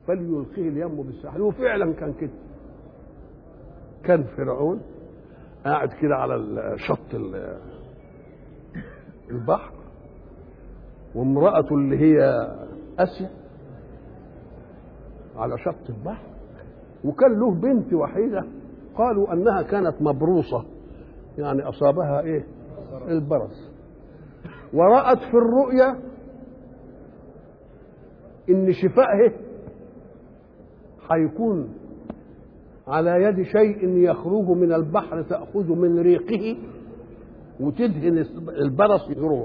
فليلقيه اليم بالساحل. وفعلا كان كده. كان فرعون قاعد كده على شط البحر، وامرأته اللي هي آسيا على شط البحر، وكان له بنت وحيدة قالوا أنها كانت مبروصة، يعني أصابها إيه؟ البرص. ورأت في الرؤيا إن شفائه هيكون على يد شيء يخرج من البحر تأخذ من ريقه وتدهن البرص يروح.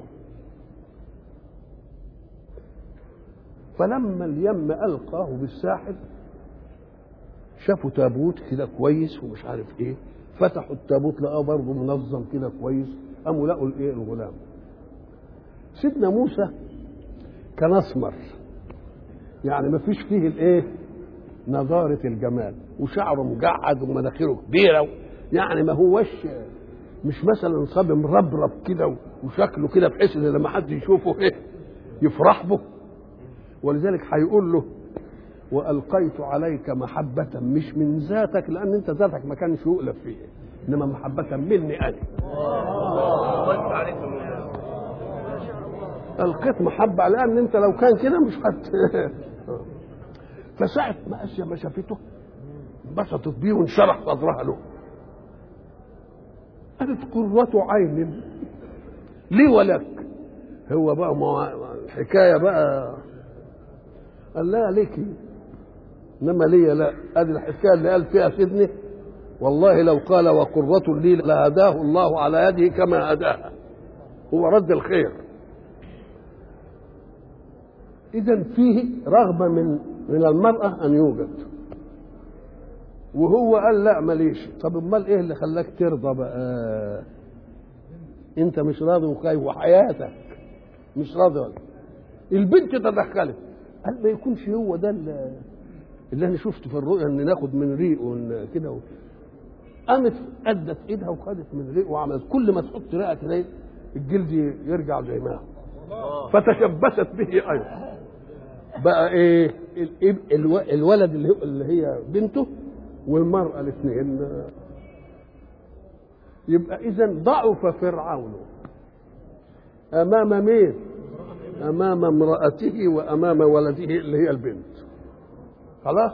فلما اليم ألقاه بالساحل شافوا تابوت كده كويس ومش عارف ايه، فتحوا التابوت لقاه برضه منظم كده كويس، قاموا لقوا الايه؟ الغلام. سيدنا موسى كان اسمر، يعني ما فيش فيه الايه؟ نضارة الجمال، وشعره مجعد ومناخيره كبيرة، يعني ما هوش مش مثلا صبي مربرب كده وشكله كده بحيث ان لما حد يشوفه ايه؟ يفرح به. ولذلك هيقول له وألقيت عليك محبة، مش من ذاتك لأن أنت ذاتك ما كانش يؤلف فيه، إنما محبة مني أنا. ألقيت محبة لأن أنت لو كان كده مش فساعة ما آسيا ما شافته انبسطت بيه وانشرح صدرها له، قالت قرة عين لي ولك. هو بقى الحكاية بقى قال لا ليكي انما لي لا. ادي الحكايه اللي قال فيها سيدني والله لو قال وقرة لي لهداه الله على يده كما هداها. هو رد الخير. اذا فيه رغبه من المراه ان يوجد، وهو قال لا ماليش. طب امال ايه اللي خلاك ترضى بقى؟ انت مش راضي وخايف وحياتك مش راضي ولا. البنت تدخلت، قال ما يكونش هو ده اللي انا شفته في الرؤيا ان ناخد من ريقه كده. قامت ادت ايدها وخدت من ريقه وعملت كل ما تحط ريقها تلاقي الجلد يرجع زي ما هو، فتشبثت به ايضا. بقى ايه؟ الولد اللي هي بنته والمراه الاثنين. يبقى اذا ضعف فرعون امام مين؟ امام امرأته وامام ولده اللي هي البنت. خلاص؟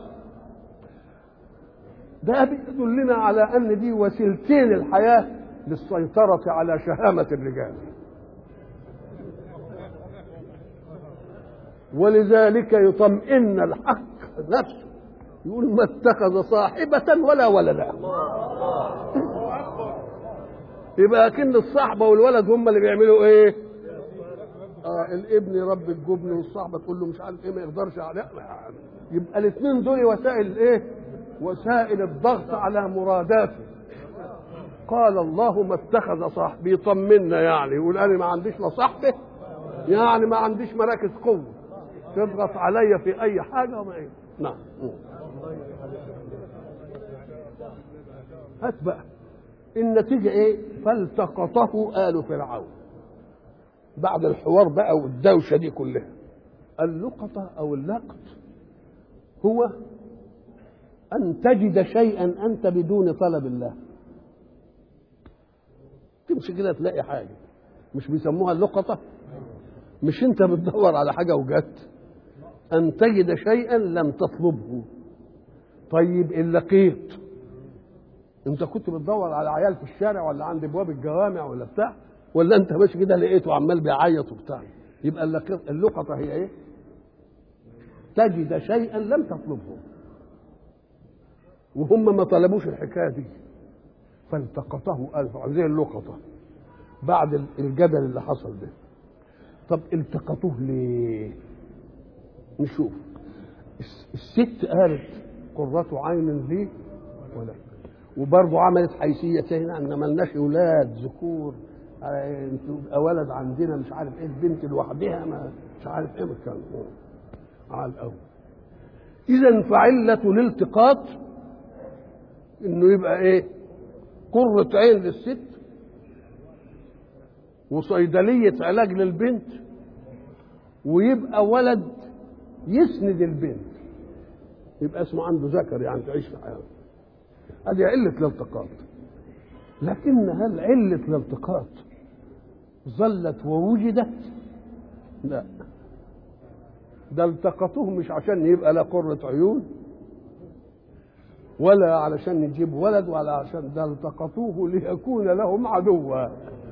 ده بيدلنا على ان دي وسيلتين الحياة للسيطرة على شهامة الرجال. ولذلك يطمئن الحق نفسه يقول ما اتخذ صاحبة ولا ولدا. يبقى كن الصاحبة والولد هم اللي بيعملوا ايه؟ الابن يربي الجبن والصاحبة تقول له مش عارف ايه ما يقدرش عليه. يبقى الاثنين دول وسائل ايه؟ وسائل الضغط على مراداته. قال الله ما اتخذ صاحب، بيطمنا يعني يقول انا ما عنديش لا صاحبه، يعني ما عنديش مراكز قوه تضغط عليا في اي حاجه وما ايه. نعم. هات بقى النتيجه ايه؟ فالتقطه آل فرعون. بعد الحوار بقى والدوشه دي كلها، اللقطه او اللقط هو أن تجد شيئا أنت بدون طلب الله. تمشي كده تلاقي حاجة، مش بيسموها اللقطة؟ مش أنت بتدور على حاجة وجدت، أن تجد شيئا لم تطلبه. طيب إن لقيت، أنت كنت بتدور على عيال في الشارع ولا عند أبواب الجوامع ولا بتاع، ولا أنت ماشي كده لقيته عمال بيعيط وبتاع؟ يبقى اللقطة هي إيه؟ تجد شيئا لم تطلبه، وهم ما طلبوش الحكايه دي. فالتقطه ألف زي اللقطه بعد الجدل اللي حصل ده. طب التقطوه ليه؟ نشوف. الست قالت قرة عين لي ولك، وبرضه عملت حيثيتين ان ملناش اولاد ذكور، انتوا ولد عندنا مش عارف ايه، البنت لوحدها ما مش عارف ايه مكان على الاول. اذا فعله الالتقاط انه يبقى ايه؟ قرة عين للست وصيدلية علاج للبنت، ويبقى ولد يسند البنت. يبقى اسمه عنده ذكر، يعني تعيش في حياه. هذه علة الالتقاط. لكن هل علة الالتقاط ظلت ووجدت؟ لا، ده التقطوه مش عشان يبقى لا قرة عيون ولا علشان يجيب ولد ولا عشان، ده التقطوه ليكون لهم عدوا.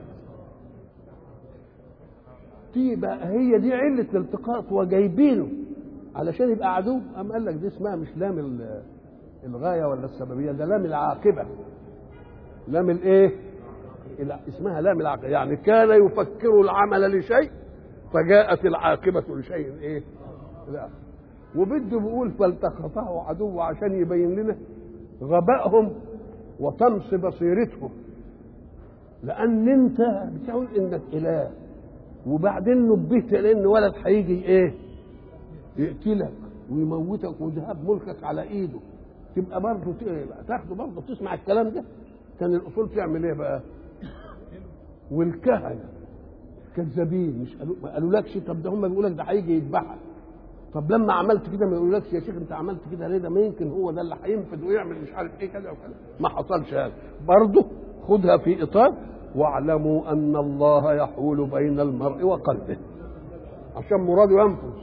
بقى هي دي علة الالتقاط، وجايبينه علشان يبقى عدو. أم قال لك دي اسمها مش لام الغاية ولا السببية، ده لام العاقبة. لام الايه؟ اسمها لام العاقبة، يعني كان يفكر العمل لشيء فجاءت العاقبة لشيء ايه؟ لا. وبده بيقول فالتقطه عدو عشان يبين لنا غبائهم وطمس بصيرتهم، لأن أنت بتقول إنك إله، وبعدين نبهت لأن ولد هيجي إيه؟ يقتلك ويموتك وذهاب ملكك على إيده، تبقى برضه تاخده برضه تسمع الكلام ده. كان الأصول تعمل إيه بقى؟ والكهنة كذابين، مش ما قالولكش طب ده هم بيقولوا لك ده هيجي يذبحك، طب لما عملت كده ما يقولكش يا شيخ انت عملت كده ليه؟ ده ما يمكن هو ده اللي هينفذ ويعمل مش عارف ايه كذا وكذا. ما حصلش هذا. برضه خدها في اطار واعلموا ان الله يحول بين المرء وقلبه، عشان مراده ينفذ.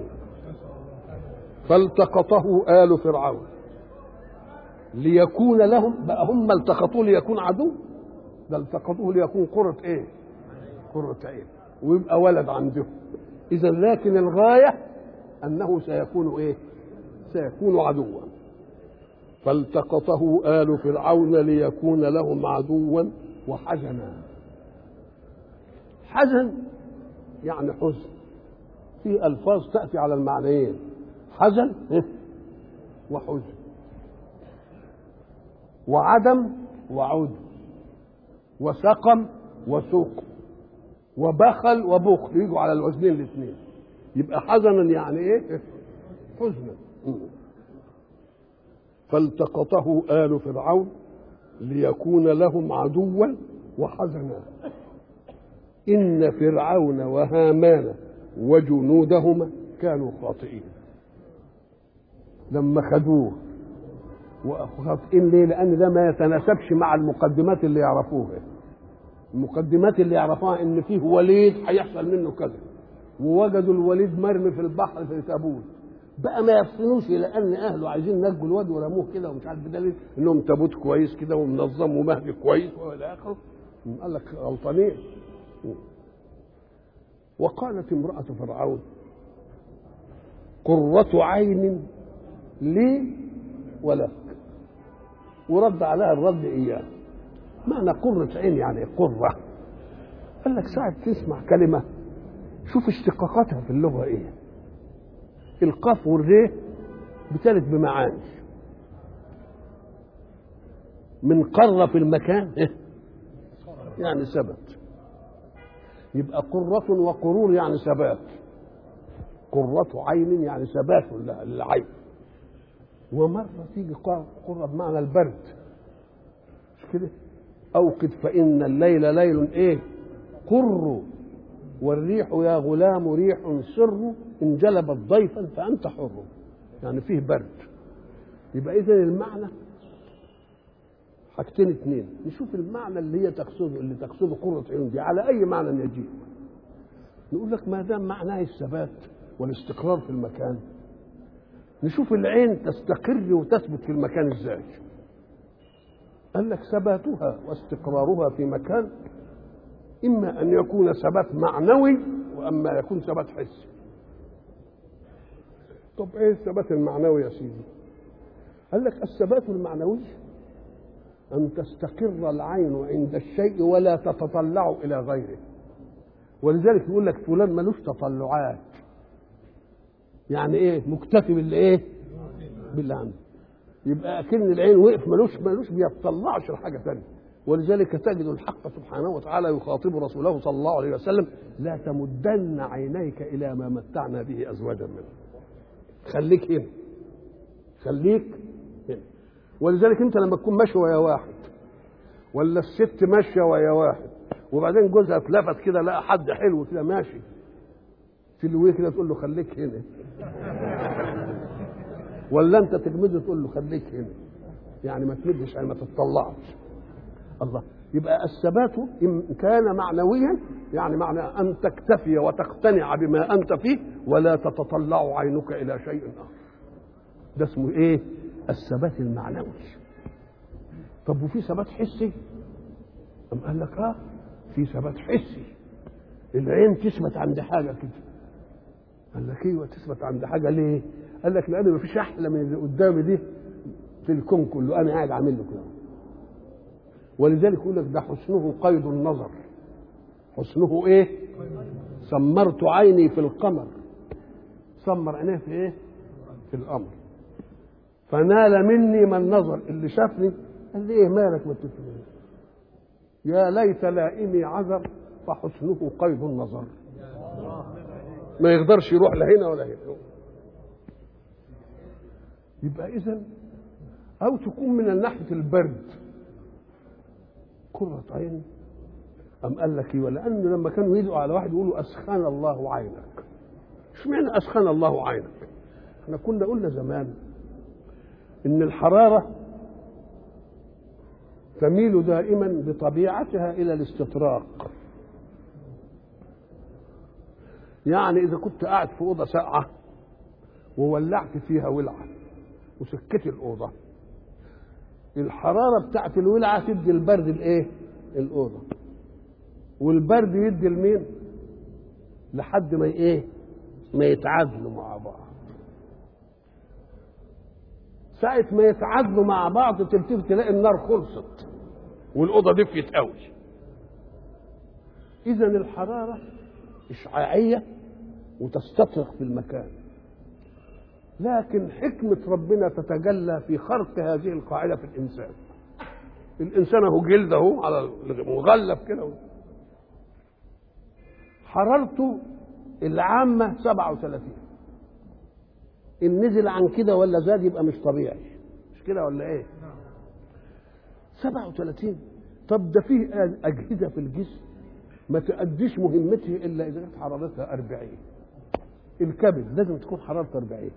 فالتقطه آل فرعون ليكون لهم، بقى هم التقطوه ليكون عدو، ده التقطوه ليكون قرة ايه؟ قرة عين، ويبقى ولد عندهم. اذا لكن الغاية انه سيكون ايه؟ سيكون عدوا. فالتقطه آل فرعون ليكون لهم عدوا وحزنا. حزن يعني حزن، في الفاظ تأتي على المعنيين، حزن وحزن، وعدم وعود، وسقم وسوق، وبخل وبخل، يجوا على الوزنين الاثنين. يبقى حزنا يعني ايه؟ حزنا. فالتقطه آل فرعون ليكون لهم عدوا وحزنا إن فرعون وهامان وجنودهما كانوا خاطئين. لما خدوه وخاطئين ليه؟ لأن ده ما يتناسبش مع المقدمات اللي يعرفوها. المقدمات اللي يعرفوها إن فيه وليد هيحصل منه كذا، ووجدوا الوليد مرمي في البحر في تابوت، بقى ما يفصلوش لان اهله عايزين نجوا الواد ورموه كده ومش عارف، بدليل انهم تابوت كويس كده ومنظم ومهدي كويس والى اخره. قال لك غلطانين. وقالت امراه فرعون قرة عين لي ولك، ورد عليها الرد اياه. معنى قرة عين يعني قرة. قال لك ساعة تسمع كلمة شوف اشتقاقاتها في اللغة ايه. القاف والريه بتلت بمعاني، من قر في المكان يعني ثبت، يبقى قرة وقرور يعني ثبات. قرة عين يعني ثبات للعين. ومرة تيجي قرة بمعنى البرد، مش كده؟ أوقد فإن الليل ليل إيه؟ قر، والريح يا غلام ريح سر، إن جلبت ضيفا فأنت حر، يعني فيه برد. يبقى إذن المعنى حاجتين اثنين. نشوف المعنى اللي هي تقصده، اللي تقصده قرة عين دي على أي معنى يجيب. نقول لك ما دام معناه الثبات والاستقرار في المكان، نشوف العين تستقر وتثبت في المكان ازاي. قال لك ثباتها واستقرارها في مكان إما أن يكون ثبات معنوي وأما يكون ثبات حسي. طب إيه الثبات المعنوي يا سيدي؟ قال لك الثبات المعنوي أن تستقر العين عند الشيء ولا تتطلع إلى غيره. ولذلك يقول لك فلان ملوش تطلعات، يعني إيه؟ مكتفي باللي إيه؟ باللي عنده. يبقى أكن العين وقف ملوش بيطلعش لحاجة ثانية. ولذلك تجد الحق سبحانه وتعالى يخاطب رسوله صلى الله عليه وسلم لا تمدن عينيك إلى ما متعنا به أزواجا منهم. خليك هنا، خليك هنا. ولذلك أنت لما تكون ماشي ويا واحد ولا الست ماشية ويا واحد وبعدين جوزها اتلفت كده لقى حد حلو كده ماشي تلويه كده تقول له خليك هنا. ولا انت تجمده تقول له خليك هنا، يعني ما تمدش يعني ما تتطلعش. الله. يبقى الثبات ان كان معنويا يعني معنى ان تكتفي وتقتنع بما انت فيه ولا تتطلع عينك الى شيء اخر. ده اسمه ايه؟ الثبات المعنوي. طب وفي ثبات حسي؟ أم قال لك في ثبات حسي. العين تثبت عند حاجه كده. قال لك ايوه تثبت عند حاجه ليه؟ قال لك لان ما فيش احلى من اللي قدامي دي في الكون كله، انا قاعد عامل له كده. ولذلك يقول لك ده حسنه قيد النظر. حسنه ايه؟ سمرت عيني في القمر. سمر عينيه في ايه؟ في القمر. فنال مني من نظر. اللي شافني قال لي ايه مالك ما تتكلم؟ يا ليت لائمي عذر فحسنه قيد النظر. ما يقدرش يروح لهنا ولا هنا. يبقى اذا او تكون من ناحيه البرد قرة عين. أم قال لك ايه؟ لأنه لما كانوا يدعوا على واحد يقولوا أسخن الله عينك. اشمعنى أسخن الله عينك؟ احنا كنا قلنا زمان إن الحرارة تميل دائما بطبيعتها إلى الاستطراق. يعني إذا كنت قاعد في أوضة ساقعة وولعت فيها ولعة وسكت الأوضة، الحرارة بتاعت الولعة تدي البرد الايه؟ الأوضة. والبرد يدي المين؟ لحد ما ايه؟ ما يتعادلوا مع بعض. ساعة ما يتعادلوا مع بعض تلتفت تلاقي النار خلصت والأوضة دفيت قوي. إذا الحرارة إشعاعية وتستطرق في المكان. لكن حكمة ربنا تتجلى في خرق هذه القاعدة في الإنسان. الإنسان هو جلده على مغلف كده، حرارته العامة 37. إن نزل عن كده ولا زاد يبقى مش طبيعي، مش كده ولا إيه؟ 37. طب ده فيه أجهزة في الجسم ما تؤديش مهمته إلا إذا كانت حرارتها 40. الكبد لازم تكون حرارته 40.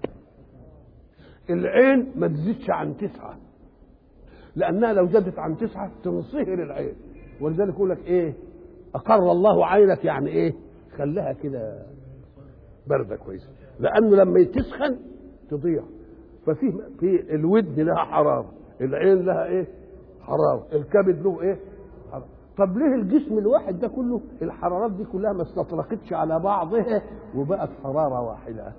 العين ما تزيدش عن 9، لأنها لو زادت عن 9 تنصهر العين. ولذلك يقول لك إيه؟ أقر الله عينك، يعني إيه؟ خليها كده باردة كويسة، لأنه لما تسخن تضيع. في الودن لها حرارة، العين لها إيه؟ حرارة، الكبد له إيه؟ حرارة. طب ليه الجسم الواحد ده كله الحرارات دي كلها ما استطرقتش على بعضها وبقت حرارة واحدة؟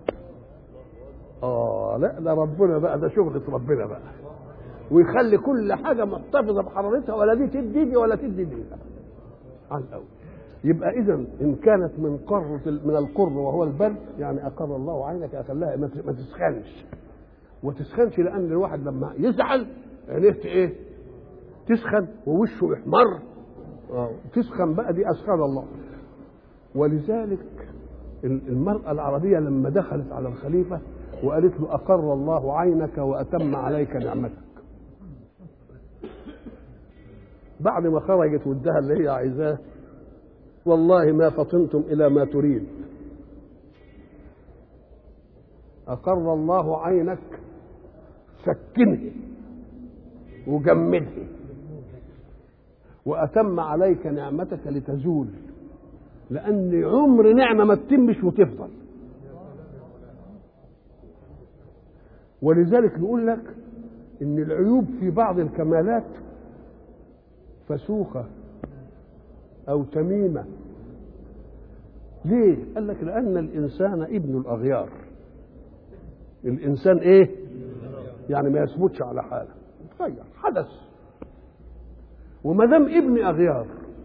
لا ده ربنا بقى، ده شغلة ربنا بقى، ويخلي كل حاجة محتفظة بحرارتها، ولا دي تدي دي ولا تدي دي على الأول. يبقى إذا إن كانت من القر وهو البرد يعني أقر الله عينك، أخلاها ما تسخنش وتسخنش، لأن الواحد لما يزعل عينيه إيه؟ تسخن ووشه يحمر. تسخن بقى، دي أسخن الله. ولذلك المرأة العربية لما دخلت على الخليفة وقالت له أقر الله عينك وأتم عليك نعمتك، بعد ما خرجت ودها اللي هي عايزاه، والله ما فطنتم إلى ما تريد. أقر الله عينك، سكنه وجمده وأتم عليك نعمتك لتزول، لأن عمر نعمة ما تتمش وتفضل. ولذلك نقول لك إن العيوب في بعض الكمالات فسوخة أو تميمة. ليه؟ قال لك لأن الإنسان ابن الأغيار. الإنسان إيه؟ يعني ما يثبتش على حاله، يتغير، حدث. وما دام ابن أغيار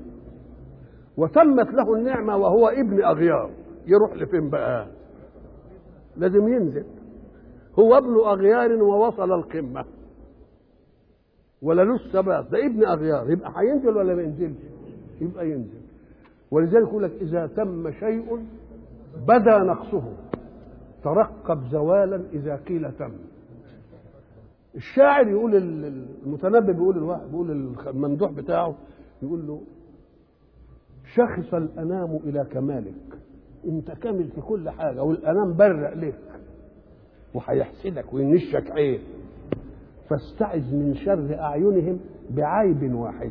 وتمت له النعمة وهو ابن أغيار، يروح لفين بقى؟ لازم ينزل. هو ابن أغيار ووصل القمة ولا له الثبات، ده ابن أغيار، يبقى هينزل ولا ما ينزلش؟ يبقى ينزل. ولذلك يقول لك إذا تم شيء بدا نقصه، ترقب زوالا إذا قيل تم. الشاعر يقول، المتنبي بيقول الممدوح بتاعه، يقول له شخص الأنام إلى كمالك، أنت كامل في كل حاجة والأنام برق لك، وهيحسدك وينشك عين، فاستعذ من شر أعينهم بعيب واحد.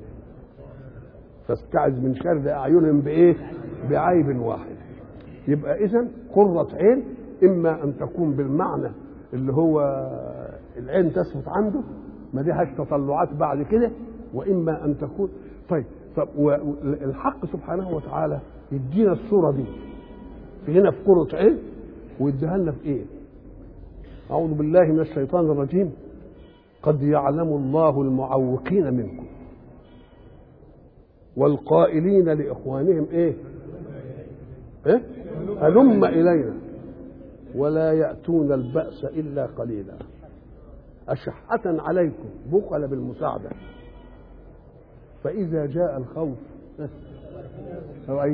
فاستعذ من شر أعينهم بإيه؟ بعيب واحد. يبقى إذن قرة عين إما أن تكون بالمعنى اللي هو العين تثبت عنده ما لهاش تطلعات بعد كده، وإما أن تكون طيب الحق سبحانه وتعالى يدينا الصورة دي في هنا في قرة عين، ويديها لنا في إيه؟ أعوذ بالله من الشيطان الرجيم. قد يعلم الله المعوقين منكم والقائلين لإخوانهم إيه؟ هلم إلينا ولا يأتون البأس إلا قليلا أشحة عليكم بخل بالمساعدة فإذا جاء الخوف